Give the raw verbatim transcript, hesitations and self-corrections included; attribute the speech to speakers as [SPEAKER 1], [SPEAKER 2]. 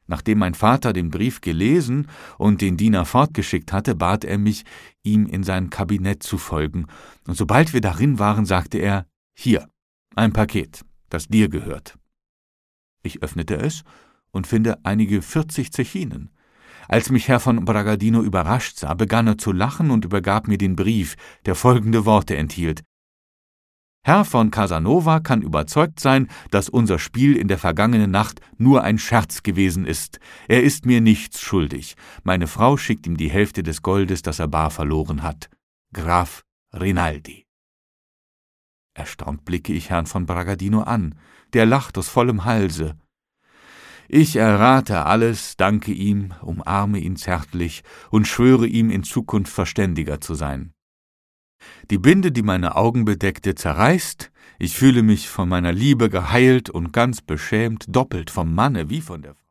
[SPEAKER 1] Nachdem mein Vater den Brief gelesen und den Diener fortgeschickt hatte, bat er mich, ihm in sein Kabinett zu folgen, und sobald wir darin waren, sagte er: »Hier, ein Paket, das dir gehört.« Ich öffnete es und finde einige vierzig Zechinen. Als mich Herr von Bragadino überrascht sah, begann er zu lachen und übergab mir den Brief, der folgende Worte enthielt: »Herr von Casanova kann überzeugt sein, dass unser Spiel in der vergangenen Nacht nur ein Scherz gewesen ist. Er ist mir nichts schuldig. Meine Frau schickt ihm die Hälfte des Goldes, das er bar verloren hat. Graf Rinaldi.« Erstaunt blicke ich Herrn von Bragadino an. Der lacht aus vollem Halse. Ich errate alles, danke ihm, umarme ihn zärtlich und schwöre ihm, in Zukunft verständiger zu sein. Die Binde, die meine Augen bedeckte, zerreißt, ich fühle mich von meiner Liebe geheilt und ganz beschämt, doppelt vom Manne wie von der Frau.